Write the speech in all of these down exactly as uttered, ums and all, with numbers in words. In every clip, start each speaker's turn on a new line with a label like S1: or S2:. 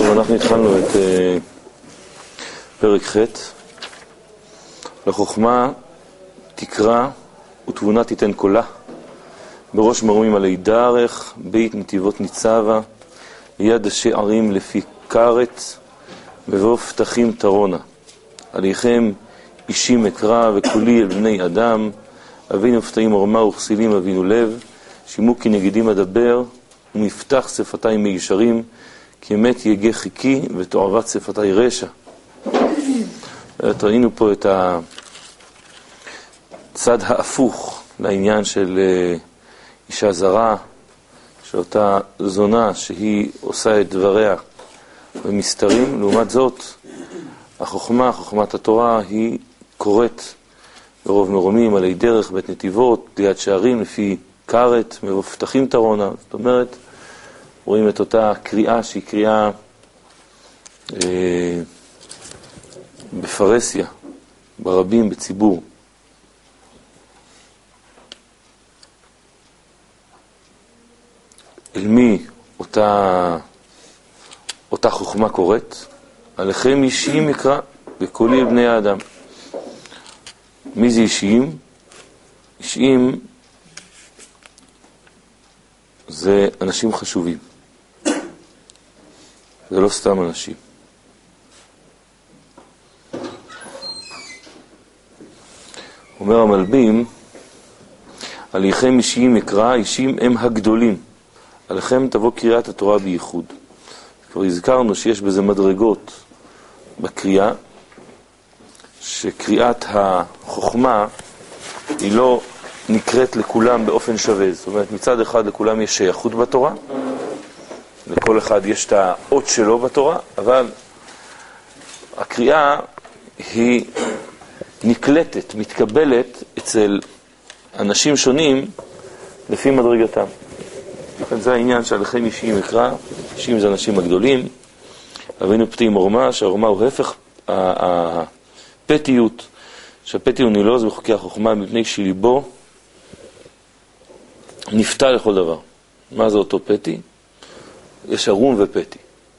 S1: אנחנו התחלנו את uh, פרק ח' לחוכמה תקרא ותבונה תיתן קולה, בראש מרומים עלי דרך, בית נתיבות ניצבה, יד השערים לפי קרת, ובוא פתחים תרונה. עליכם אישים אקרא וקולי אל בני אדם, אבינו פתאים עורמה וכסילים אבינו לב, שימו כי נגדים אדבר, ומפתח שפתי מישרים, כי אמת יגה חיקי ותועבת שפתי רשע. ראינו פה את הצד ההפוך לעניין של אישה זרה, שאותה זונה שהיא עושה את דבריה במסתרים. לעומת זאת, החוכמה, חוכמת התורה, היא קוראת ברוב מרומים עלי דרך, בית נתיבות, ליד שערים, לפי קרת, מבפתחים תרונה. זאת אומרת, רואים את אותה קריאה שהיא קריאה אה, בפרסיה, ברבים, בציבור. אל מי אותה, אותה חוכמה קוראת? עליכם אישיים יקרא וקולי בני האדם. מי זה אישיים? אישיים זה אנשים חשובים. זה לא סתם אנשים. אומר המלבים, עליכם אישיים יקרא, אישים הם הגדולים. עליכם תבוא קריאת התורה בייחוד. כבר הזכרנו שיש בזה מדרגות בקריאה, שקריאת החוכמה היא לא נקראת לכולם באופן שווה. זאת אומרת, מצד אחד לכולם יש שייכות בתורה, לכל אחד יש את האות שלו בתורה, אבל הקריאה היא נקלטת, מתקבלת אצל אנשים שונים לפי מדרגתם. זה העניין שעליכם אישיים יקרא, אישיים זה אנשים הגדולים. אבינו פתאים עורמה, שהעורמה הוא הפך הפתיות, שהפתי הוא נילוז בחוקי החוכמה מפני שליבו נפתה לכל דבר. מה זה אותו פתי? יש ערום ופתי.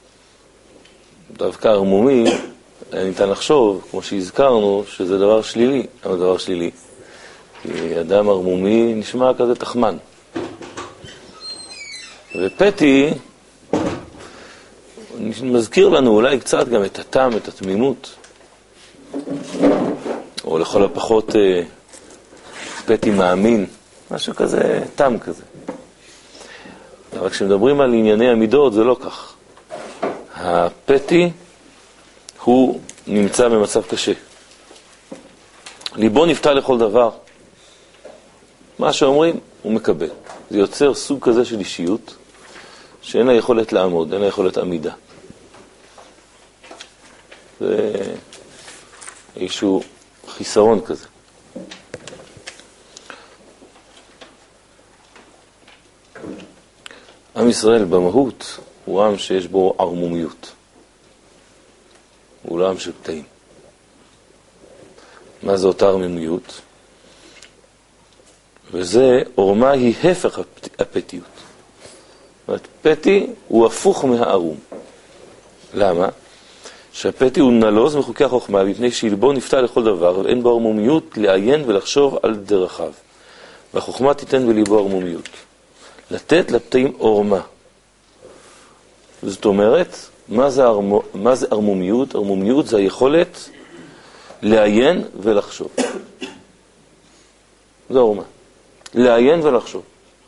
S1: דווקא ערמומי, ניתן לחשוב, כמו שהזכרנו, שזה דבר שלילי. אבל דבר שלילי. כי אדם ערמומי נשמע כזה תחמן. ופתי מזכיר לנו אולי קצת גם את הטעם, את התמימות. או לכל הפחות פתי מאמין. משהו כזה, טעם כזה. אבל כשמדברים על ענייני המידות, זה לא כך. הפתי הוא נמצא במצב קשה. ליבו נפתה לכל דבר. מה שאומרים, הוא מקבל. זה יוצר סוג כזה של אישיות, שאין לה יכולת לעמוד, אין לה יכולת עמידה. זה איזשהו חיסרון כזה. עם ישראל במהות הוא עם שיש בו ערמומיות. הוא לא עם של פתאים. מה זה אותה ערמומיות? וזה, עורמה היא הפך הפתיות. זאת אומרת, פתי הוא הפוך מהערום. למה? שהפתי הוא נלוז מחוקי החוכמה, מפני שלבו נפתה לכל דבר, ואין בו ערמומיות לעיין ולחשוב על דרכיו. והחוכמה תיתן בליבו ערמומיות. לתת לפתאים עורמה. זאת אומרת, מה זה, ערמו, מה זה ערמומיות? ערמומיות זה היכולת לעיין ולחשוב. זה עורמה. לעיין ולחשוב.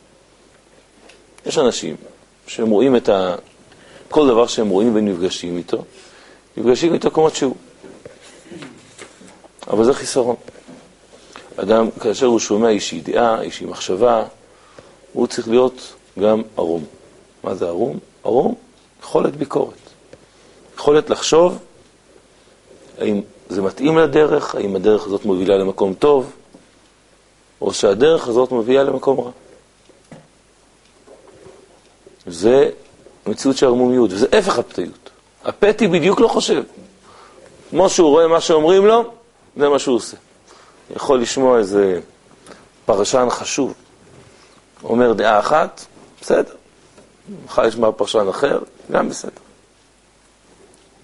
S1: יש אנשים שהם רואים את ה... כל דבר שהם רואים ונפגשים איתו, נפגשים איתו כמות שהוא. אבל זה חיסרון. אדם, כאשר הוא שומע אישי דעה, אישי מחשבה, הוא צריך להיות גם ערום. מה זה ערום? ערום, יכולת ביקורת. יכולת לחשוב האם זה מתאים לדרך, האם הדרך הזאת מובילה למקום טוב, או שהדרך הזאת מובילה למקום רע. זה מציאות של ערמומיות, וזה הפך הפתיות. הפתי בדיוק לא חושב. כמו שהוא רואה מה שאומרים לו, זה מה שהוא עושה. יכול לשמוע איזה פרשן חשוב, אומר דעה אחת, בסדר. מחר ישמע פרשן אחר, גם בסדר.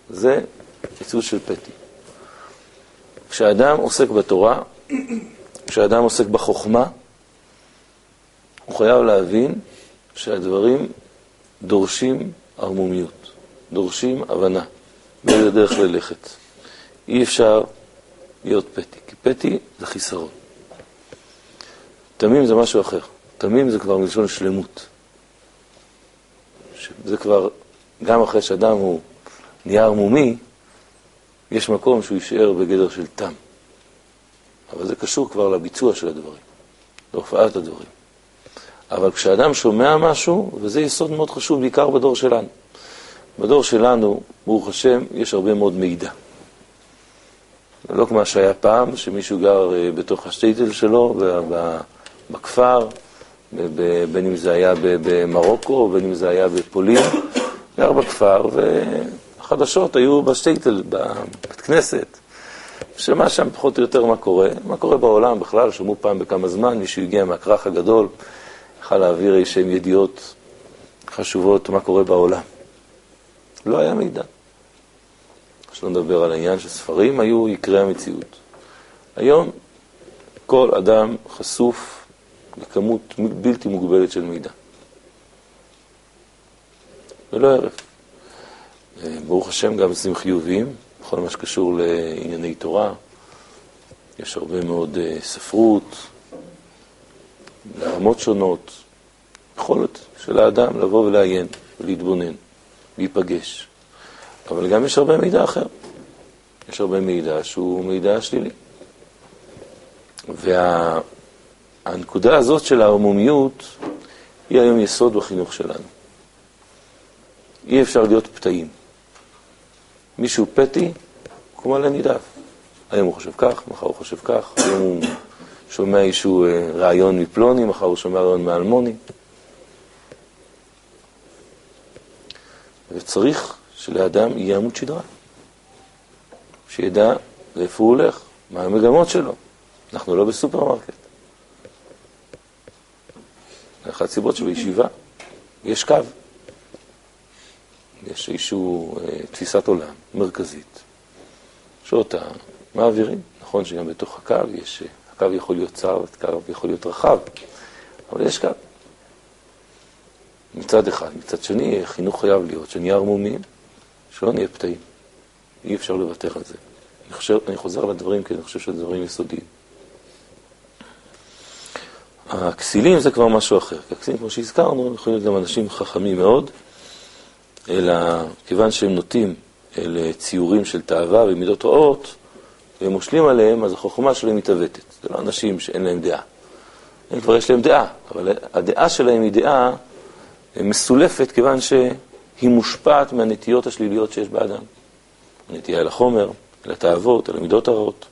S1: זה ניצוץ של פתי. כשאדם עוסק בתורה, כשאדם עוסק בחוכמה, הוא חייב להבין שהדברים דורשים ערמומיות, דורשים הבנה, באיזה דרך ללכת. אי אפשר להיות פתי, כי פתי זה חיסרון. תמים זה משהו אחר. תמים זה כבר מלשון שלמות. זה כבר, גם אחרי שאדם הוא נהיה ערמומי, יש מקום שהוא יישאר בגדר של תם. אבל זה קשור כבר לביצוע של הדברים, להופעת הדברים. אבל כשאדם שומע משהו, וזה יסוד מאוד חשוב, בעיקר בדור שלנו. בדור שלנו, ברוך השם, יש הרבה מאוד מידע. לא כמו שהיה פעם, שמישהו גר בתוך השטייטל שלו, בכפר, בין אם זה היה במרוקו, בין אם זה היה בפולין, גר בכפר, והחדשות היו בשטייטל, בבית כנסת, שמה שם פחות או יותר מה קורה, מה קורה בעולם בכלל, שמעו פעם בכמה זמן, מישהו הגיע מהכרך הגדול, יכל להעביר איזשהם ידיעות חשובות מה קורה בעולם. לא היה מידע. שלא נדבר על העניין שספרים היו יקרי המציאות. היום כל אדם חשוף לכמות בלתי מוגבלת של מידע. ולא ערב. ברוך השם גם עושים חיוביים, בכל מה שקשור לענייני תורה. יש הרבה מאוד ספרות, לרמות שונות, יכולת של האדם לבוא ולעיין ולהתבונן, להיפגש. אבל גם יש הרבה מידע אחר. יש הרבה מידע שהוא מידע שלילי. והנקודה הזאת של הערמומיות היא היום יסוד בחינוך שלנו. אי אפשר להיות פתאים. מישהו פתי, כמו על הנידף. היום הוא חושב כך, מחר הוא חושב כך, היום הוא שומע איזשהו רעיון מפלוני, מחר הוא שומע רעיון מאלמוני. וצריך שלאדם יהיה עמוד שדרה. שידע לאיפה הוא הולך, מה המגמות שלו. אנחנו לא בסופרמרקט. אחת סיבות שבישיבה יש קו. יש איזשהו אה, תפיסת עולם מרכזית, שאותה מעבירים. נכון שגם בתוך הקו יש, הקו יכול להיות צר, הקו יכול להיות רחב, אבל יש קו. מצד אחד, מצד שני, חינוך חייב להיות שנהיה ערמומים, שלא נהיה פתאים. אי אפשר לוותר על זה. אני, חושב, אני חוזר על הדברים כי אני חושב שהדברים יסודיים. הכסילים זה כבר משהו אחר. הכסילים, כמו שהזכרנו, יכולים להיות גם אנשים חכמים מאוד, אלא כיוון שהם נוטים אל ציורים של תאווה ומידות רעות, והם מושלים עליהם, אז החוכמה שלהם מתעוותת. זה לא אנשים שאין להם דעה. הם כבר יש להם דעה, אבל הדעה שלהם היא דעה מסולפת, כיוון שהיא מושפעת מהנטיות השליליות שיש באדם. הנטייה אל החומר, אל התאוות, אל המידות הרעות.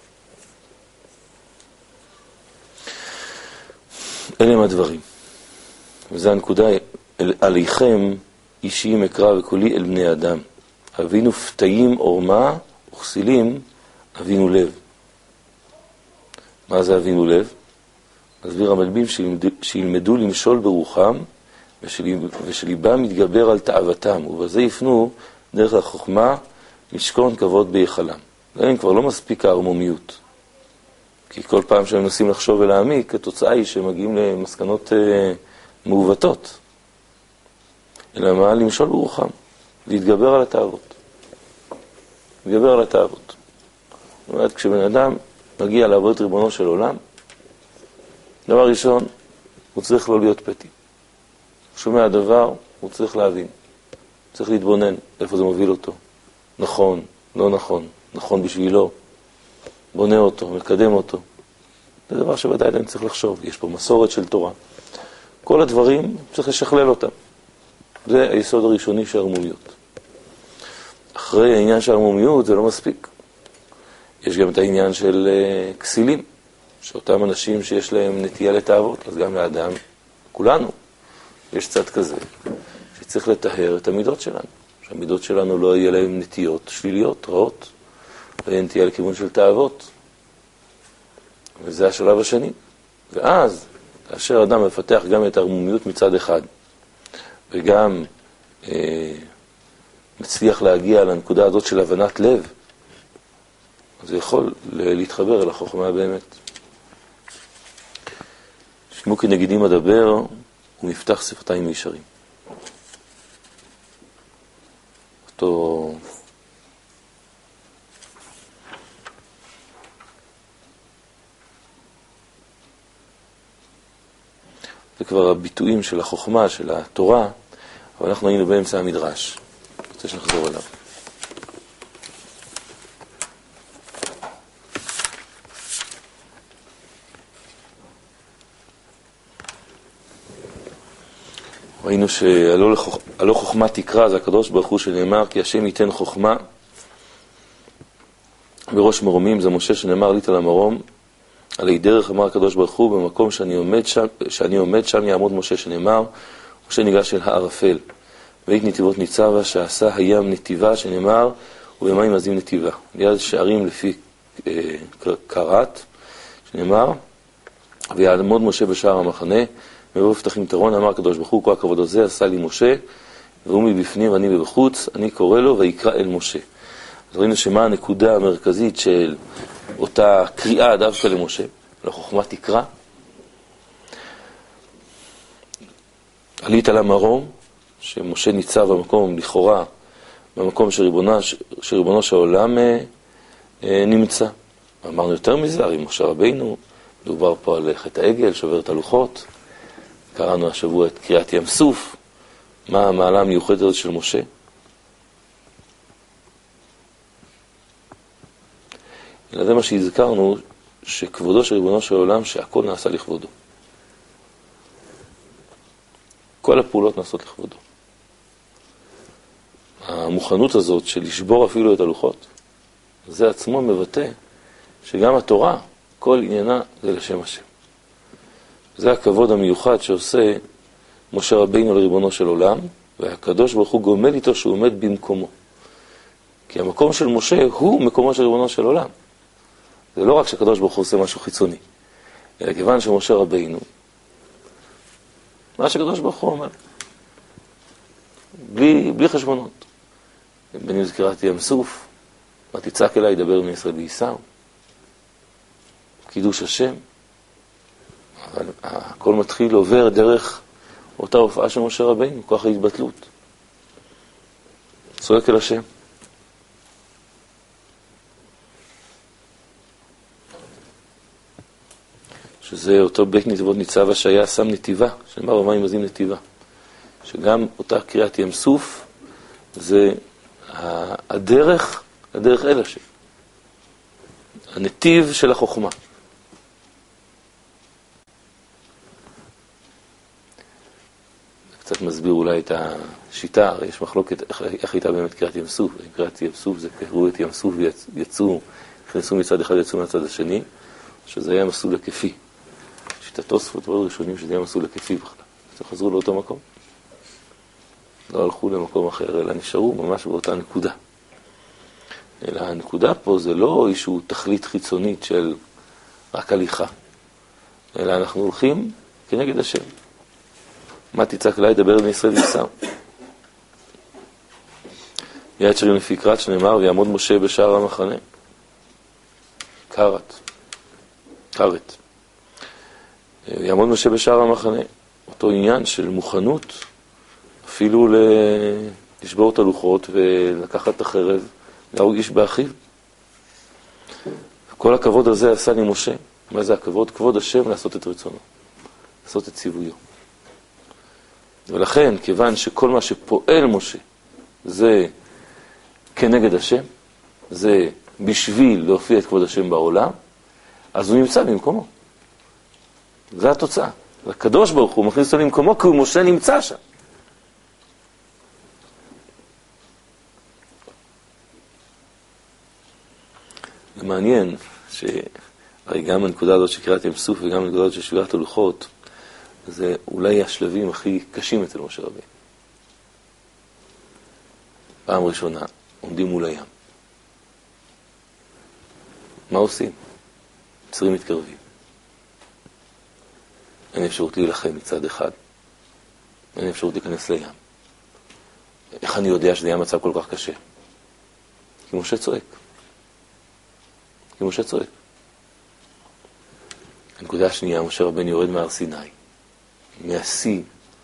S1: אלה הם הדברים. וזו הנקודה, עליכם אישיים אקרא וקולי אל בני אדם. אבינו פתאים עורמה וכסילים אבינו לב. מה זה אבינו לב? מסביר המלבים שילמדו למשול ברוחם ושליבם מתגבר על תאוותם, ובזה יפנו דרך החוכמה לשכון כבוד ביחלם. להם כבר לא מספיק הערמומיות. כי כל פעם שהם מנסים לחשוב ולהעמיק, התוצאה היא שהם מגיעים למסקנות אה, מעוותות. אלא מה? למשול ברוחם, להתגבר על התאוות. להתגבר על התאוות. זאת אומרת, כשבן אדם מגיע לעבוד את ריבונו של עולם, דבר ראשון, הוא צריך לא להיות פתי. שומע הדבר, הוא צריך להבין. צריך להתבונן איפה זה מוביל אותו. נכון, לא נכון, נכון בשבילו. בונה אותו, מקדם אותו. זה דבר שוודאי אני צריך לחשוב. יש פה מסורת של תורה. כל הדברים צריך לשכלל אותם. זה היסוד הראשוני של ערמומיות. אחרי העניין של ערמומיות זה לא מספיק. יש גם את העניין של uh, כסילים, שאותם אנשים שיש להם נטייה לתאוות, אז גם לאדם, כולנו, יש צד כזה, שצריך לטהר את המידות שלנו. שהמידות שלנו לא יהיה להם נטיות שליליות, רעות, ויהיה נטייה לכיוון של תאוות. וזה השלב השני. ואז, כאשר אדם מפתח גם את הערמומיות מצד אחד, וגם אה, מצליח להגיע לנקודה הזאת של הבנת לב, אז הוא יכול להתחבר אל החוכמה באמת. שמעו כנגידים אדבר ומפתח שפתיים מישרים. אותו זה כבר הביטויים של החוכמה, של התורה, אבל אנחנו היינו באמצע המדרש. אני רוצה שנחזור עליו. ראינו שהלא חוכמה תקרא, זה הקדוש ברוך הוא שנאמר, כי השם ייתן חוכמה בראש מרומים, זה משה שנאמר עלית על המרום, עלי דרך אמר הקדוש ברוך הוא, במקום שאני עומד שם, שאני עומד שם יעמוד משה שנאמר, משה ניגש אל הערפל, ואת נתיבות ניצבה שעשה הים נתיבה שנאמר, ובמים עזים נתיבה, ליד שערים לפי אה, קרת שנאמר, ויעמוד משה בשער המחנה, ובו פתחים תרון, אמר הקדוש ברוך הוא, כל הכבוד הזה עשה לי משה, והוא מבפנים ואני מבחוץ, אני קורא לו ויקרא אל משה. אז ראינו שמה הנקודה המרכזית של אותה קריאה דווקא למשה, לחוכמה תקרא. עלית על המרום, שמשה ניצב במקום לכאורה, במקום שריבונו, שריבונו של העולם אה, אה, נמצא. אמרנו יותר מזה, הרי משה רבינו, דובר פה על חטא העגל, שובר את הלוחות, קראנו השבוע את קריאת ים סוף, מה המעלה המיוחדת של משה. אלא זה מה שהזכרנו, שכבודו של ריבונו של העולם, שהכל נעשה לכבודו. כל הפעולות נעשות לכבודו. המוכנות הזאת של לשבור אפילו את הלוחות, זה עצמו מבטא שגם התורה, כל עניינה זה לשם השם. זה הכבוד המיוחד שעושה משה רבינו לריבונו של עולם, והקדוש ברוך הוא גומל איתו שהוא עומד במקומו. כי המקום של משה הוא מקומו של ריבונו של עולם. זה לא רק שהקדוש ברוך הוא עושה משהו חיצוני, אלא כיוון שמשה רבינו, מה שהקדוש ברוך הוא אומר, בלי, בלי חשבונות. בני זכירת ים סוף, מה תצעק אליי, ידבר בני ישראל וייסעו. קידוש השם. אבל הכל מתחיל עובר דרך אותה הופעה של משה רבינו, כוח ההתבטלות. צועק אל השם. שזה אותו בית נתיבות ניצבה שהיה שם נתיבה, שנאמר במים עזים נתיבה. שגם אותה קריאת ים סוף, זה הדרך, הדרך אל השם. הנתיב של החוכמה. קצת מסביר אולי את השיטה, הרי יש מחלוקת איך, איך הייתה באמת קריאת ים סוף. קריאת ים סוף זה קראו את ים סוף ויצאו, נכנסו מצד אחד ויצאו מצד השני, שזה היה מסלול היקפי. שיטת תוספות ועוד ראשונים שזה היה מסלול היקפי בכלל. אז חזרו לאותו מקום. לא הלכו למקום אחר, אלא נשארו ממש באותה נקודה. אלא הנקודה פה זה לא איזשהו תכלית חיצונית של רק הליכה, אלא אנחנו הולכים כנגד השם. מה תצעק אליי, דבר בני ישראל וייסעו. יד שרים לפי קרת שנאמר, ויעמוד משה בשער המחנה. קרת. קרת. ויעמוד משה בשער המחנה. אותו עניין של מוכנות, אפילו לשבור את הלוחות ולקחת את החרב, להרוג איש באחיו. כל הכבוד הזה עשה לי משה. מה זה הכבוד? כבוד השם לעשות את רצונו. לעשות את ציוויו. ולכן, כיוון שכל מה שפועל משה זה כנגד השם, זה בשביל להופיע את כבוד השם בעולם, אז הוא נמצא במקומו. זה התוצאה. הקדוש ברוך הוא מכניס אותו למקומו, כי הוא משה נמצא שם. זה מעניין שהרי גם הנקודה הזאת שקראת ים סוף וגם הנקודה הזאת של שבירת הלוחות, זה אולי השלבים הכי קשים אצל משה רבינו. פעם ראשונה, עומדים מול הים. מה עושים? מצרים מתקרבים. אין אפשרות להילחם מצד אחד. אין אפשרות להיכנס לים. איך אני יודע שזה היה מצב כל כך קשה? כי משה צועק. כי משה צועק. הנקודה השנייה, משה רבנו יורד מהר סיני, מהשיא,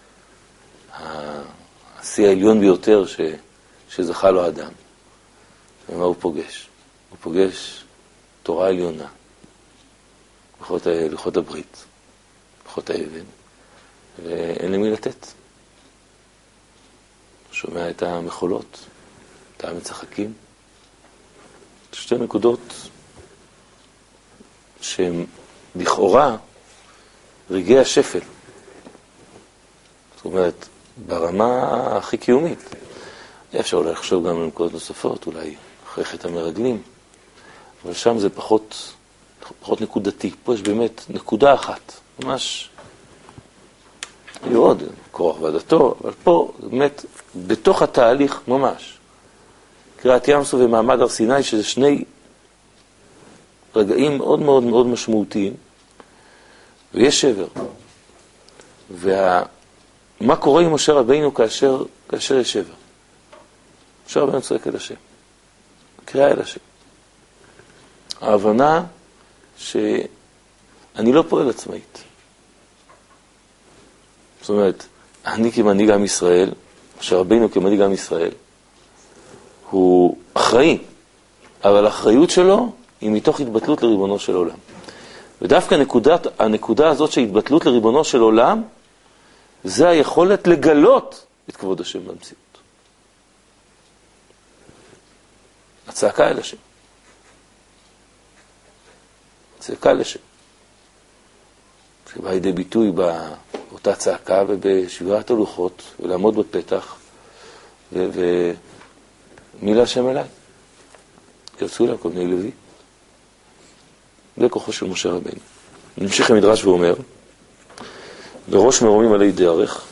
S1: השיא העליון ביותר ש, שזכה לו אדם. ומה הוא פוגש? הוא פוגש תורה עליונה, לוחות, לוחות הברית, לוחות האבן, ואין למי לתת. שומע את המחולות, את המצחקים. שתי נקודות שהן לכאורה רגעי השפל. זאת אומרת, ברמה הכי קיומית. אפשר אולי לחשוב גם על נקודות נוספות, אולי אחרי חטא המרגלים, אבל שם זה פחות, פחות נקודתי. פה יש באמת נקודה אחת, ממש היו עוד כורח ועדתו, אבל פה באמת בתוך התהליך ממש. קריאת ים סוף ומעמד הר סיני, שזה שני רגעים מאוד מאוד מאוד משמעותיים, ויש שבר. ומה קורה עם משה רבינו כאשר, כאשר יש שבר? משה רבינו צועק אל השם, קריאה אל השם. ההבנה שאני לא פועל עצמאית. זאת אומרת, אני כמנהיג עם ישראל, משה רבינו כמנהיג עם ישראל, הוא אחראי, אבל האחריות שלו היא מתוך התבטלות לריבונו של עולם. ודווקא נקודת, הנקודה הזאת של התבטלות לריבונו של עולם, זה היכולת לגלות את כבוד השם במציאות. הצעקה אל השם. הצעקה אל השם. שבא לידי ביטוי באותה צעקה ובשבירת הלוחות, ולעמוד בפתח, ו... ו... מי להשם אליי? קרצו אליו כל בני לוי. זה כוחו של משה רבינו. נמשיך המדרש ואומר, בראש מרומים עלי דרך,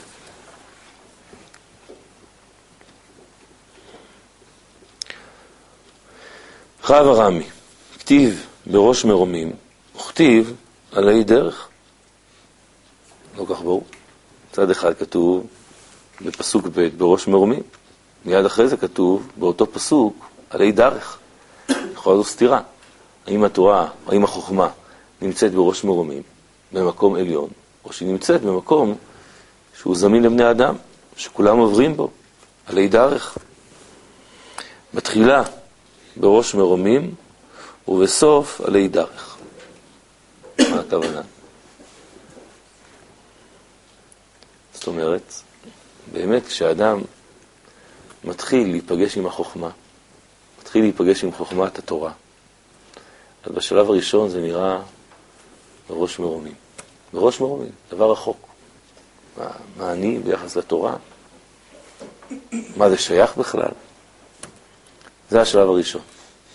S1: רב הרמי, כתיב בראש מרומים, וכתיב עלי דרך. לא כך ברור. צד אחד כתוב בפסוק ב' בראש מרומים. מיד אחרי זה כתוב באותו פסוק עלי דרך. יכולה זו סתירה. האם התורה, האם החוכמה נמצאת בראש מרומים, במקום עליון, או שהיא נמצאת במקום שהוא זמין לבני אדם, שכולם עוברים בו, עלי דרך. בתחילה בראש מרומים, ובסוף עלי דרך. מה הכוונה? זאת אומרת, באמת כשאדם מתחיל להיפגש עם החוכמה, מתחיל להיפגש עם חוכמת התורה, אז בשלב הראשון זה נראה בראש מרומים. בראש מרומים, דבר רחוק. מה, מה אני ביחס לתורה? מה זה שייך בכלל? זה השלב הראשון.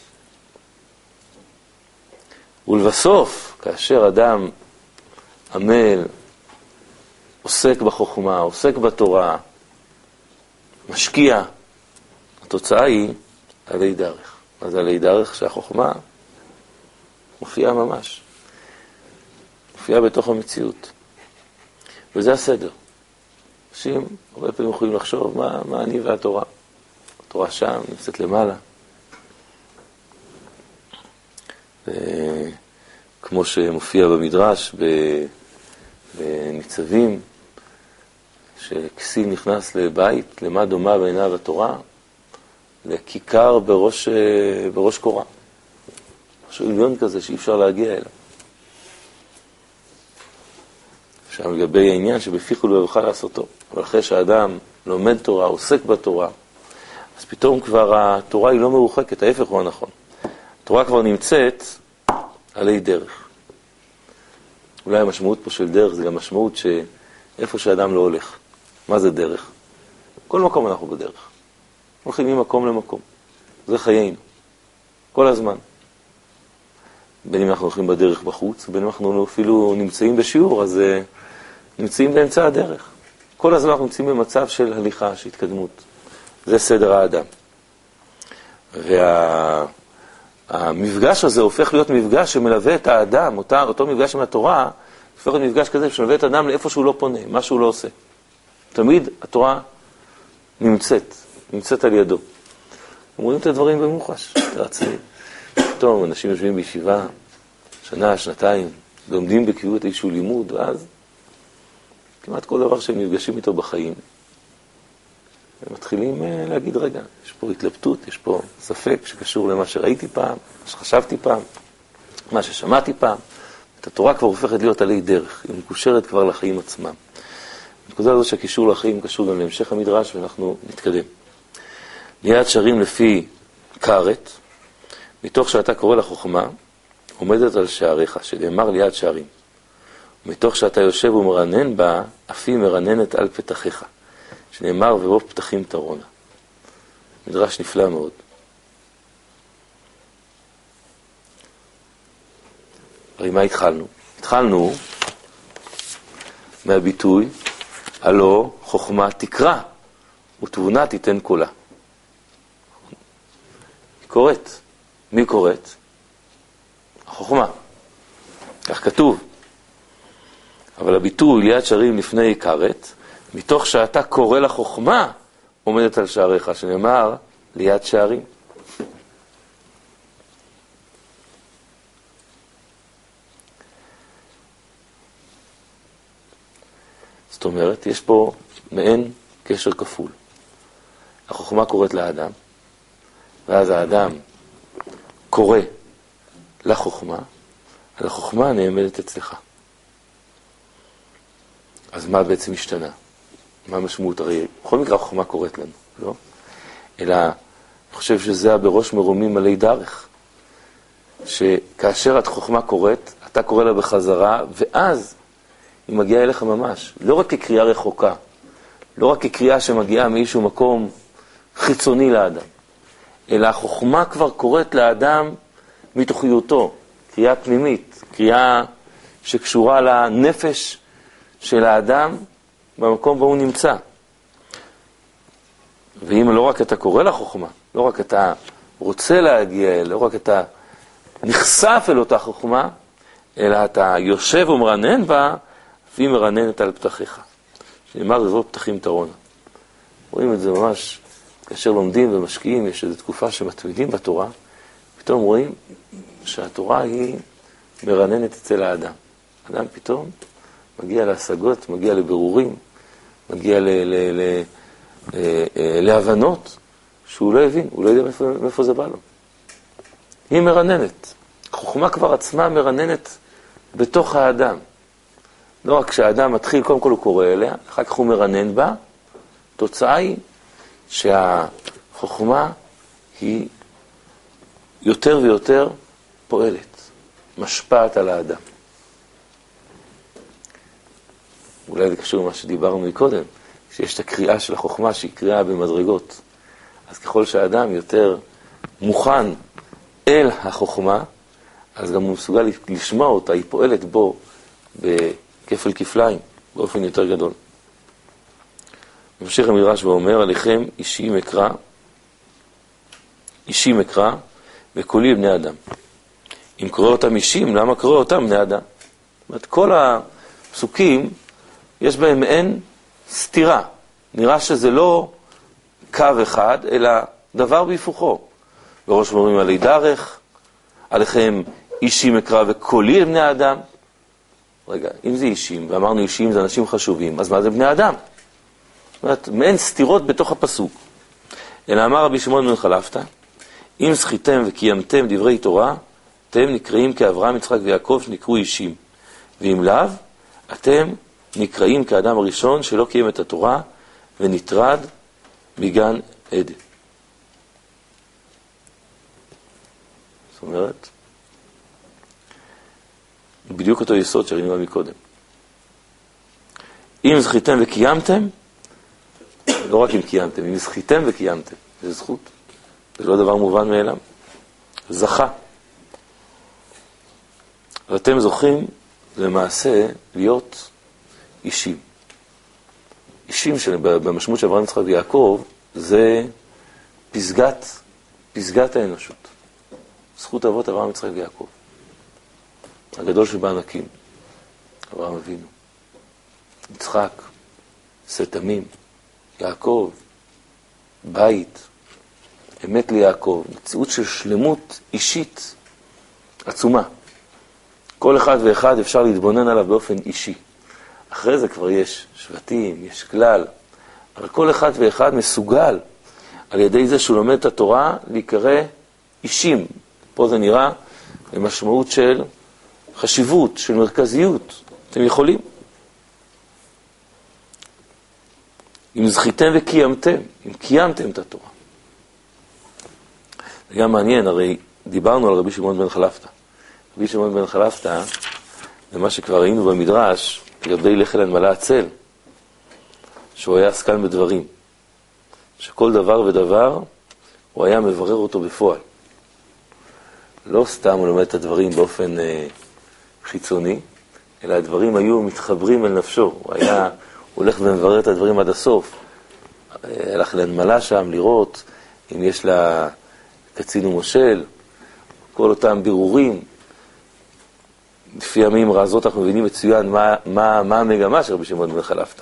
S1: ולבסוף, כאשר אדם עמל, עוסק בחוכמה, עוסק בתורה, משקיע, התוצאה היא עלי דרך. מה זה עלי דרך? שהחוכמה מופיעה ממש. מופיעה בתוך המציאות. וזה הסדר. אנשים הרבה פעמים יכולים לחשוב, מה, מה אני והתורה? התורה שם, נמצאת למעלה. כמו שמופיע במדרש, בניצבים, שכסיל נכנס לבית, למה דומה בעיניו התורה? לכיכר בראש, בראש קורה. משהו עליון כזה שאי אפשר להגיע אליו. עכשיו לגבי העניין שבפיך ולבבך לעשותו. אבל אחרי שהאדם לומד תורה, עוסק בתורה, אז פתאום כבר התורה היא לא מרוחקת, ההפך הוא הנכון. התורה כבר נמצאת עלי דרך. אולי המשמעות פה של דרך זה גם משמעות שאיפה שהאדם לא הולך. מה זה דרך? כל מקום אנחנו בדרך. הולכים ממקום למקום. זה חיינו. כל הזמן. בין אם אנחנו הולכים בדרך בחוץ, בין אם אנחנו אפילו נמצאים בשיעור, אז נמצאים באמצע הדרך. כל הזמן אנחנו נמצאים במצב של הליכה, של התקדמות. זה סדר האדם. והמפגש הזה הופך להיות מפגש שמלווה את האדם, אותה, אותו מפגש עם התורה, הופך להיות מפגש כזה שמלווה את האדם לאיפה שהוא לא פונה, מה שהוא לא עושה. תמיד התורה נמצאת נמצאת על ידו. אומרים את הדברים במוחש, אתה עצמי. פתאום אנשים יושבים בישיבה, שנה, שנתיים, לומדים בקיאות איזשהו לימוד, ואז כמעט כל דבר שהם נפגשים איתו בחיים, הם מתחילים להגיד, רגע, יש פה התלבטות, יש פה ספק שקשור למה שראיתי פעם, מה שחשבתי פעם, מה ששמעתי פעם. את התורה כבר הופכת להיות עלי דרך, היא מקושרת כבר לחיים עצמם. הנקודה הזאת שהקישור לחיים קשור גם להמשך המדרש, ואנחנו נתקדם. ליד שרים לפי קארת, מתוך שאתה קורא לחוכמה, עומדת על שעריך, שנאמר ליד שערים. מתוך שאתה יושב ומרנן בה, אף היא מרננת על פתחיך, שנאמר ורוב פתחים תרונה. מדרש נפלא מאוד. הרי מה התחלנו? התחלנו מהביטוי, הלא חוכמה תקרא, ותבונה תיתן קולה. היא קוראת. מי קוראת? החוכמה. כך כתוב. אבל הביטוי ליד שרים לפני קארת, מתוך שאתה קורא לחוכמה, עומדת על שעריך, שנאמר ליד שערים. זאת אומרת, יש פה מעין קשר כפול. החוכמה קוראת לאדם, ואז האדם קורא לחוכמה, על החוכמה נעמדת אצלך. אז מה בעצם השתנה? מה המשמעות? הרי בכל מקרה החוכמה קוראת לנו, לא? אלא אני חושב שזה בראש מרומים מלא דרך. שכאשר החוכמה קוראת, אתה קורא לה בחזרה, ואז היא מגיעה אליך ממש. לא רק כקריאה רחוקה, לא רק כקריאה שמגיעה מאיזשהו מקום חיצוני לאדם, אלא החוכמה כבר קוראת לאדם מתוכיותו, קריאה פנימית, קריאה שקשורה לנפש של האדם במקום בו הוא נמצא. ואם לא רק אתה קורא לחוכמה, לא רק אתה רוצה להגיע אל, לא רק אתה נחשף אל אותה חוכמה, אלא אתה יושב ומרנן בה, והיא מרננת על פתחיך. שנאמר לזו פתחים תרונה. רואים את זה ממש, כאשר לומדים ומשקיעים, יש איזו תקופה שמתמידים בתורה, פתאום רואים שהתורה היא מרננת אצל האדם. האדם פתאום מגיע להשגות, מגיע לבירורים, מגיע ל- ל- ל- ל- להבנות שהוא לא הבין, הוא לא יודע מאיפה, מאיפה זה בא לו. היא מרננת. חוכמה כבר עצמה מרננת בתוך האדם. לא רק כשהאדם מתחיל, קודם כל הוא קורא אליה, אחר כך הוא מרנן בה, תוצאה היא שהחוכמה היא יותר ויותר פועלת, משפעת על האדם. אולי זה קשור למה שדיברנו מקודם, שיש את הקריאה של החוכמה שהיא קריאה במדרגות. אז ככל שהאדם יותר מוכן אל החוכמה, אז גם הוא מסוגל לשמוע אותה, היא פועלת בו בכפל כפליים, באופן יותר גדול. ממשיך המדרש ואומר, עליכם אישי מקרא, אישי מקרא, וקולי בני אדם. אם קורא אותם אישים, למה קורא אותם בני אדם? זאת אומרת, כל הפסוקים, יש בהם מעין סתירה. נראה שזה לא קו אחד, אלא דבר בהיפוכו. בראש אומרים עלי דרך, עליכם אישי מקרא וקולי בני האדם. רגע, אם זה אישים, ואמרנו אישים זה אנשים חשובים, אז מה זה בני אדם? זאת אומרת, מעין סתירות בתוך הפסוק. אלא אמר רבי שמעון בן חלפתא, אם זכיתם וקיימתם דברי תורה, אתם נקראים כאברהם, יצחק ויעקב שנקראו אישים. ואם לאו, אתם נקראים כאדם הראשון שלא קיים את התורה ונטרד מגן עדן. זאת אומרת, בדיוק אותו יסוד שראינו מקודם. אם זכיתם וקיימתם, לא רק אם קיימתם, אם זכיתם וקיימתם, זה זכות. זה לא דבר מובן מאליו. זכה. ואתם זוכים למעשה להיות אישים. אישים שבמשמעות של אברהם, יצחק ויעקב, זה פסגת, פסגת האנושות. זכות אבות אברהם, יצחק ויעקב. הגדול שבענקים, אברהם אבינו. יצחק, סתמים, יעקב, בית, אמת ליעקב, מציאות של שלמות אישית עצומה. כל אחד ואחד אפשר להתבונן עליו באופן אישי. אחרי זה כבר יש שבטים, יש כלל, אבל כל אחד ואחד מסוגל על ידי זה שהוא לומד את התורה להיקרא אישים. פה זה נראה במשמעות של חשיבות, של מרכזיות. אתם יכולים. אם זכיתם וקיימתם, אם קיימתם את התורה. זה גם מעניין, הרי דיברנו על רבי שמעון בן חלפתא. רבי שמעון בן חלפתא, זה מה שכבר ראינו במדרש, לגבי לכי להנמלה הצל, שהוא היה עסקן בדברים. שכל דבר ודבר, הוא היה מברר אותו בפועל. לא סתם הוא לומד את הדברים באופן אה, חיצוני, אלא הדברים היו מתחברים אל נפשו. הוא היה הוא הולך ומברר את הדברים עד הסוף. הלך להנמלה שם לראות אם יש לה קצין ומושל, כל אותם בירורים. לפי המימרה הזאת אנחנו מבינים מצוין מה, מה, מה המגמה של רבי שמעון בן חלפתא.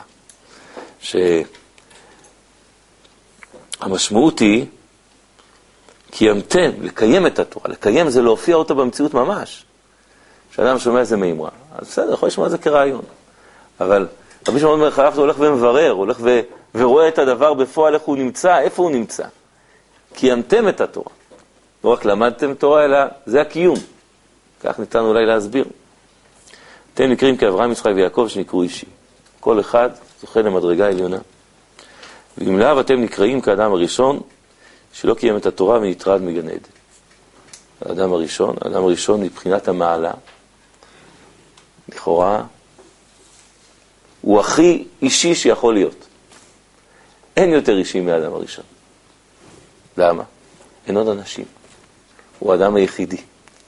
S1: שהמשמעות היא קיימתם, לקיים את התורה. לקיים זה להופיע אותה במציאות ממש. כשאדם שומע איזה מימרה, אז בסדר, יכול לשמוע את זה כרעיון. אבל רבי שמעון בן חלפתא הולך ומברר, הולך ו... ורואה את הדבר בפועל, איך הוא נמצא, איפה הוא נמצא. קיימתם את התורה. לא רק למדתם תורה, אלא זה הקיום. כך ניתן אולי להסביר. אתם נקראים כאברהם, יצחק ויעקב שנקראו אישי. כל אחד זוכה למדרגה עליונה. ואם לאו אתם נקראים כאדם הראשון, שלא קיים את התורה ונטרד מגן עדן. האדם הראשון, האדם הראשון מבחינת המעלה, לכאורה, הוא הכי אישי שיכול להיות. אין יותר אישי מהאדם הראשון. למה? אין עוד אנשים. הוא האדם היחידי.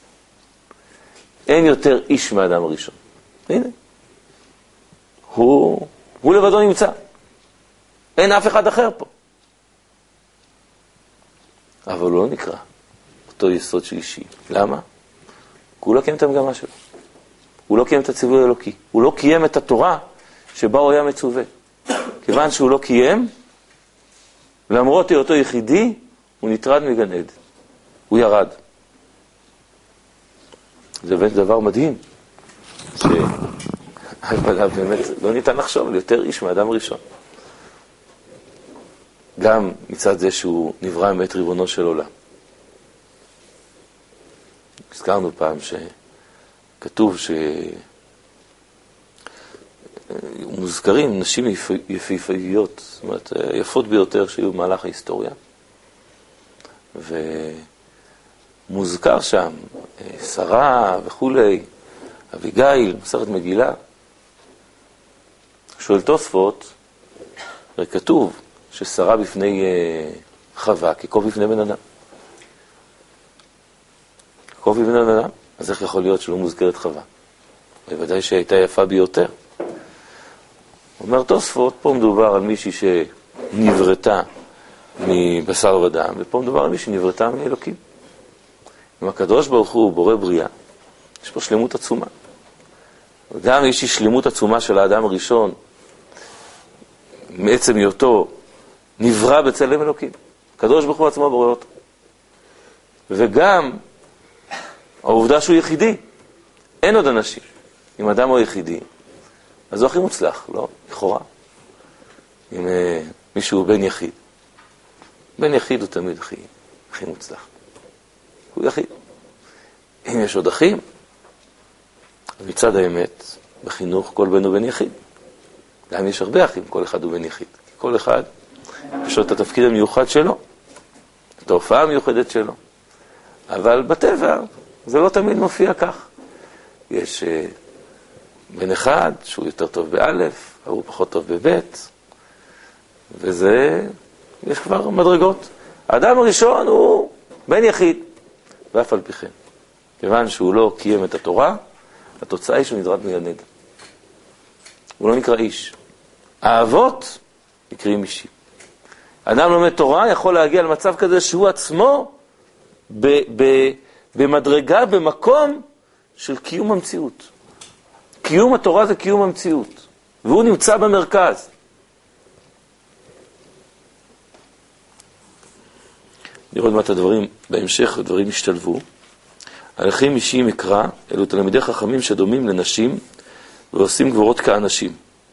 S1: אין יותר איש מהאדם הראשון. הנה. הוא, הוא לבדו נמצא. אין אף אחד אחר פה. אבל הוא לא נקרא אותו יסוד של אישי. למה? כי הוא לא קיים את המגמה שלו. הוא לא קיים את הציווי האלוקי. הוא לא קיים את התורה שבה הוא היה מצווה. כיוון שהוא לא קיים, למרות היותו יחידי, הוא נטרד מגן עדן. הוא ירד. זה באמת דבר מדהים. שעל פניו באמת לא ניתן לחשוב ליותר איש מאדם ראשון. גם מצד זה שהוא נברא מאת ריבונו של עולם. הזכרנו פעם שכתוב ש... מוזכרים נשים יפהפיות, זאת אומרת, יפות ביותר שהיו במהלך ההיסטוריה. ומוזכר שם שרה וכולי, אביגיל, מסכת מגילה. שואל תוספות, וכתוב ששרה בפני חווה כקוף בפני בן אדם. קוף בפני בן אדם, אז איך יכול להיות שלא מוזכרת חווה? בוודאי שהייתה יפה ביותר. אומר תוספות, פה מדובר על מישהי שנברתה מבשר ודם, ופה מדובר על מישהי שנברתה מאלוקים. אם הקדוש ברוך הוא בורא בריאה, יש פה שלמות עצומה. גם יש שלמות עצומה של האדם הראשון, מעצם היותו נברא בצלם אלוקים. הקדוש ברוך הוא עצמו בורא אותו. וגם העובדה שהוא יחידי. אין עוד אנשים. אם אדם הוא יחידי, אז הוא הכי מוצלח, לא? לכאורה. אם uh, מישהו בן יחיד. בן יחיד הוא תמיד הכי, הכי מוצלח. הוא יחיד. אם יש עוד אחים, מצד האמת, בחינוך כל בן הוא בן יחיד. גם יש הרבה אחים, כל אחד הוא בן יחיד. כל אחד יש לו את התפקיד המיוחד שלו, את ההופעה המיוחדת שלו. אבל בטבע זה לא תמיד מופיע כך. יש uh, בן אחד שהוא יותר טוב באלף, הוא פחות טוב בבית, וזה, יש כבר מדרגות. האדם הראשון הוא בן יחיד, ואף על פי כן. כיוון שהוא לא קיים את התורה, התוצאה היא שהוא נטרד מגן עדן. הוא לא נקרא איש. האבות נקראים אישים. אדם לומד תורה יכול להגיע למצב כזה שהוא עצמו ב- ב- במדרגה, במקום של קיום המציאות. קיום התורה זה קיום המציאות, והוא נמצא במרכז. לראות מה את הדברים בהמשך, הדברים השתלבו. הלכים אישיים אקרא, אלו תלמידי חכמים שדומים לנשים ועושים גבורות כאנשים.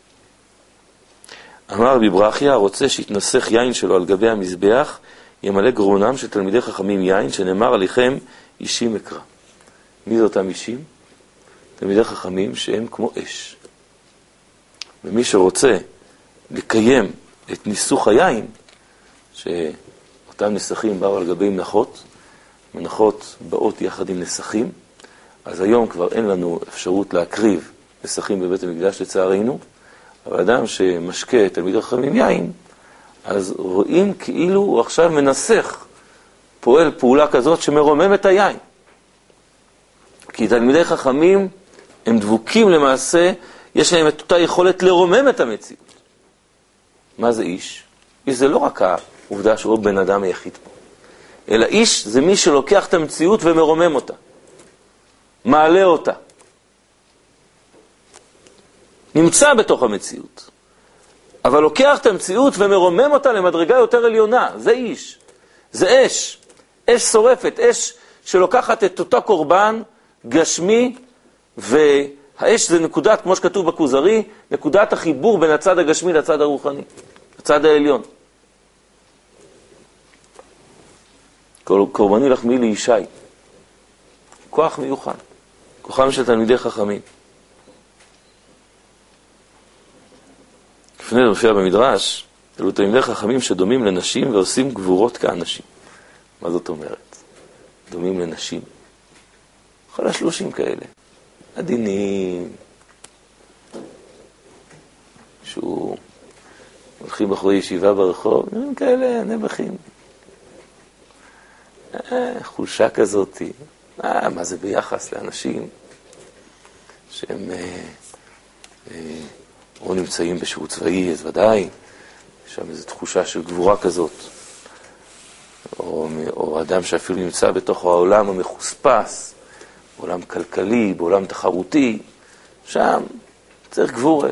S1: אמר רבי ברכיה, הרוצה שיתנסח יין שלו על גבי המזבח, ימלא גרונם של תלמידי חכמים יין, שנאמר עליכם אישים אקרא. מי זה אותם אישים? תלמידי חכמים שהם כמו אש. ומי שרוצה לקיים את ניסוך היין, שאותם נסחים באו על גבי מנחות, מנחות באות יחד עם נסחים, אז היום כבר אין לנו אפשרות להקריב נסחים בבית המקדש לצערנו, אבל אדם שמשקה תלמידי חכמים יין, אז רואים כאילו הוא עכשיו מנסח, פועל פעולה כזאת שמרומם את היין. כי תלמידי חכמים הם דבוקים למעשה, יש להם את אותה יכולת לרומם את המציאות. מה זה איש? איש זה לא רק העובדה שהוא בן אדם היחיד פה, אלא איש זה מי שלוקח את המציאות ומרומם אותה, מעלה אותה, נמצא בתוך המציאות, אבל לוקח את המציאות ומרומם אותה למדרגה יותר עליונה. זה איש, זה אש, אש שורפת, אש שלוקחת את אותו קורבן גשמי, והאש זה נקודת, כמו שכתוב בכוזרי, נקודת החיבור בין הצד הגשמי לצד הרוחני, הצד העליון. קורבני לחמי לישי, כוח מיוחד, כוחם של תלמידי חכמים. לפני זה מופיע במדרש, אלו תלמידי חכמים שדומים לנשים ועושים גבורות כאנשים. מה זאת אומרת? דומים לנשים. כל השלושים כאלה. עדינים. שהוא הולכים בחורי ישיבה ברחוב, נראים כאלה נבחים. אה, חולשה כזאת. אה, מה זה ביחס לאנשים שהם אה, אה, או נמצאים בשירות צבאי, אז ודאי, יש שם איזו תחושה של גבורה כזאת. או, או אדם שאפילו נמצא בתוך העולם המחוספס, בעולם כלכלי, בעולם תחרותי, שם צריך גבורה.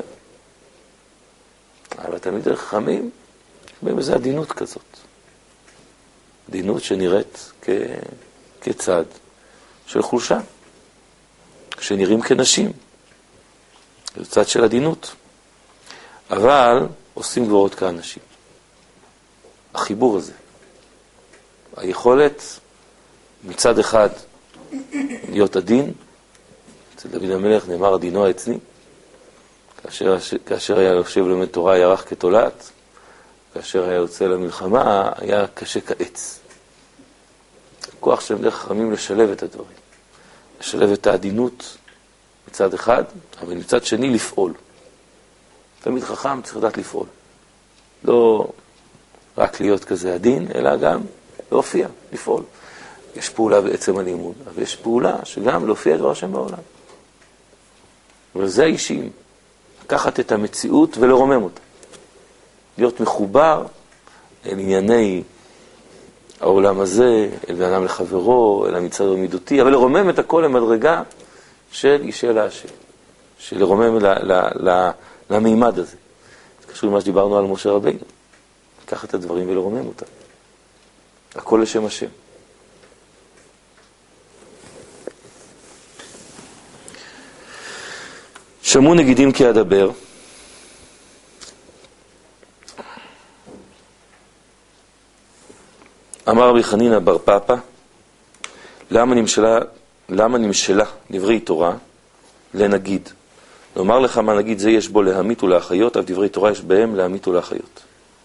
S1: אבל תלמידי חכמים, בהם איזו עדינות כזאת. עדינות שנראית כ... כצד של חולשה, שנראים כנשים. זה צד של עדינות. אבל עושים גבורות כאנשים. החיבור הזה, היכולת מצד אחד להיות עדין, אצל דוד המלך נאמר עדינו העצני, כאשר, כאשר היה יושב ללמד תורה היה רך כתולעת, כאשר היה יוצא למלחמה היה קשה כעץ. כוח של תלמידי חכמים לשלב את הדברים, לשלב את העדינות מצד אחד, אבל מצד שני לפעול. תלמיד חכם צריך לדעת לפעול. לא רק להיות כזה עדין, אלא גם להופיע, לפעול. יש פעולה בעצם הלימוד, אבל יש פעולה שגם להופיע דבר שם בעולם. אבל זה האישים, לקחת את המציאות ולרומם אותה. להיות מחובר אל ענייני העולם הזה, אל בן אדם לחברו, אל המצד המידותי, אבל לרומם את הכל למדרגה של אישי להשם. של לרומם ל... ל, ל למימד הזה. זה קשור למה שדיברנו על משה רבינו. לקחת את הדברים ולרומם אותם. הכל לשם השם. שמעו נגידים כי אדבר. אמר רבי חנינא בר פפא, למה נמשלה, למה נמשלה דברי תורה לנגיד? לומר לך מה נגיד זה יש בו להמית ולהחיות, אף דברי תורה יש בהם להמית ולהחיות.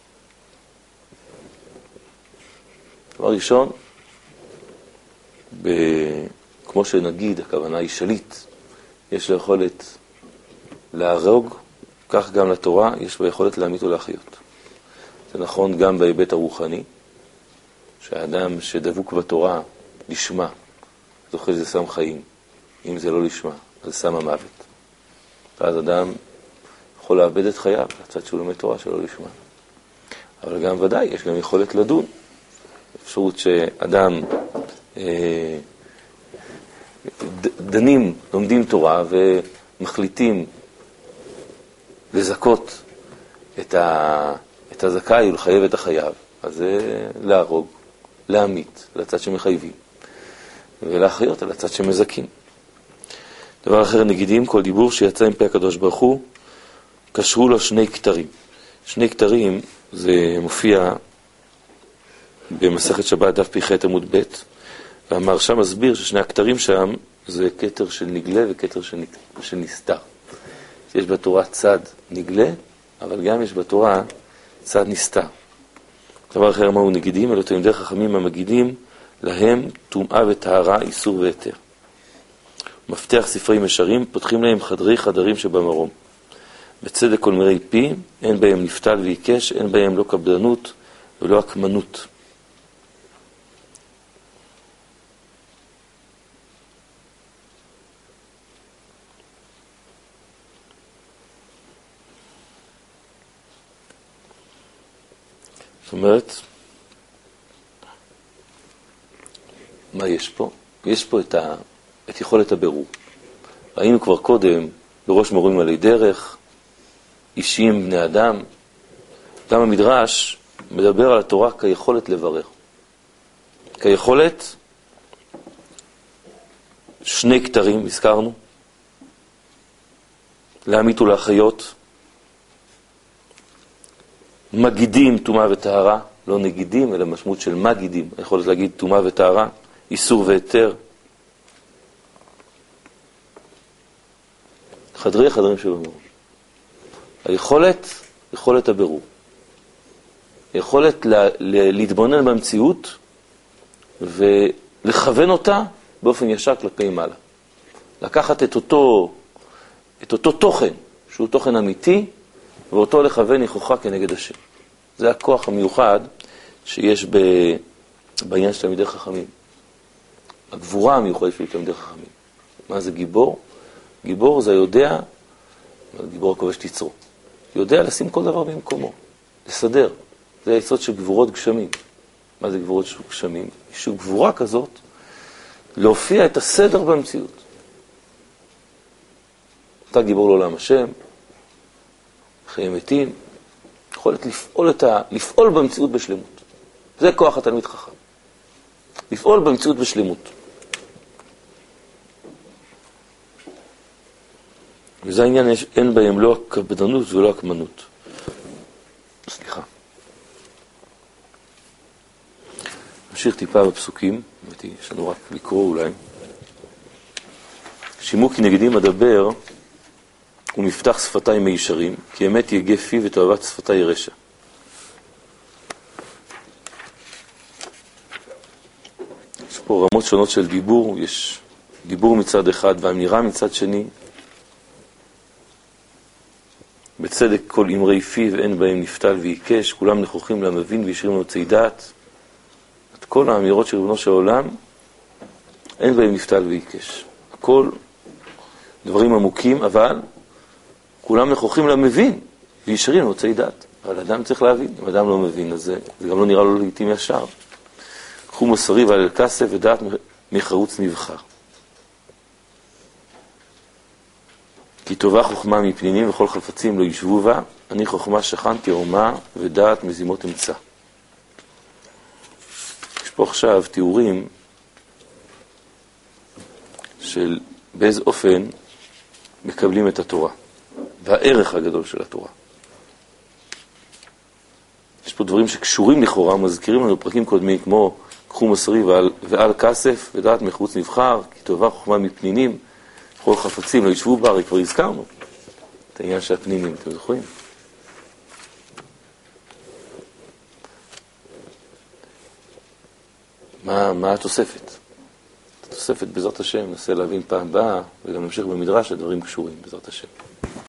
S1: דבר ראשון, ב... כמו שנגיד, הכוונה היא שליט, יש לה יכולת להרוג, כך גם לתורה יש בה יכולת להמית ולהחיות. זה נכון גם בהיבט הרוחני, שהאדם שדבוק בתורה לשמה, זוכר שזה שם חיים, אם זה לא לשמה, אז שם המוות. ואז אדם יכול לאבד את חייו, לצד שהוא לומד תורה שלא לשמה. אבל גם ודאי, יש גם יכולת לדון. אפשרות שאדם אה, דנים, לומדים תורה ומחליטים לזכות את, ה, את הזכאי ולחייב את החייב. אז זה להרוג, להמית, לצד שמחייבים, ולהחיות על הצד שמזכים. דבר אחר, נגידים, כל דיבור שיצא עם פה הקדוש ברוך הוא, קשרו לו שני כתרים. שני כתרים, זה מופיע במסכת שבת דף פ"ח עמוד ב', והמהרש"א מסביר ששני הכתרים שם זה כתר של נגלה וכתר של, של נסתר. יש בתורה צד נגלה, אבל גם יש בתורה צד נסתר. דבר אחר, מהו נגידים? אלו תלמידי חכמים המגידים להם טומאה וטהרה, איסור והיתר. מפתח ספרי משרים, פותחים להם חדרי חדרים שבמרום. בצדק כל מירי פי, אין בהם נפתל ויקש, אין בהם לא קפדנות ולא הקמנות. זאת אומרת, מה יש פה? יש פה את, ה, את יכולת הבירור. ראינו כבר קודם, בראש מורים עלי דרך, אישים, בני אדם. גם המדרש מדבר על התורה כיכולת לברר. כיכולת, שני כתרים, הזכרנו, להמית ולהחיות, מגידים, טומאה וטהרה, לא נגידים, אלא משמעות של מגידים, יכולת להגיד טומאה וטהרה, איסור והיתר. חדרי חדרים שבמרום. היכולת, יכולת הבירור. יכולת לה, לה, להתבונן במציאות ולכוון אותה באופן ישר כלפי מעלה. לקחת את אותו, את אותו תוכן, שהוא תוכן אמיתי, ואותו לכוון נכוחה כנגד השם. זה הכוח המיוחד שיש ב... בעניין של תלמידי חכמים. הגבורה המיוחדת של תלמידי חכמים. מה זה גיבור? גיבור זה יודע, גיבור הכובש תצרו. יודע לשים כל דבר במקומו, לסדר. זה היסוד של גבורות גשמים. מה זה גבורות גשמים? יש גבורה כזאת, להופיע את הסדר במציאות. אתה גיבור לעולם השם, חיי מתים, יכולת לפעול, את ה... לפעול במציאות בשלמות. זה כוח התלמיד חכם. לפעול במציאות בשלמות. וזה העניין, אין בהם לא הקפדנות ולא הקמנות. סליחה. נמשיך טיפה בפסוקים, יש לנו רק לקרוא אולי. שימו כי נגדים אדבר ומפתח שפתיים מישרים, כי אמת יגה פי ותאוות שפתיים רשע. יש פה רמות שונות של דיבור, יש דיבור מצד אחד והאמירה מצד שני. בצדק כל אמרי פי ואין בהם נפתל ויקש, כולם נכוחים למבין וישרים להוציא דעת. את כל האמירות של ריבונו של העולם, אין בהם נפתל ויקש. הכל דברים עמוקים, אבל כולם נכוחים למבין וישרים להוציא דעת. אבל אדם צריך להבין, אם אדם לא מבין, אז זה, זה גם לא נראה לו לעתים ישר. קחו מוסרי ועל אל כסף ודעת מחרוץ נבחר. כי טובה חוכמה מפנינים וכל חפצים לא ישבו בה, אני חוכמה שכנתי אומה ודעת מזימות אמצע. יש פה עכשיו תיאורים של באיזה אופן מקבלים את התורה, והערך הגדול של התורה. יש פה דברים שקשורים לכאורה, מזכירים לנו פרקים קודמים, כמו קחו מוסרי ועל, ועל כסף ודעת מחרוץ נבחר, כי טובה חוכמה מפנינים, כל חפצים לא ישבו בה, הרי כבר הזכרנו את העניין של הפנינים, אתם זוכרים? מה, מה התוספת? התוספת בעזרת השם, ננסה להבין פעם הבאה, וגם נמשיך במדרש, הדברים קשורים בעזרת השם.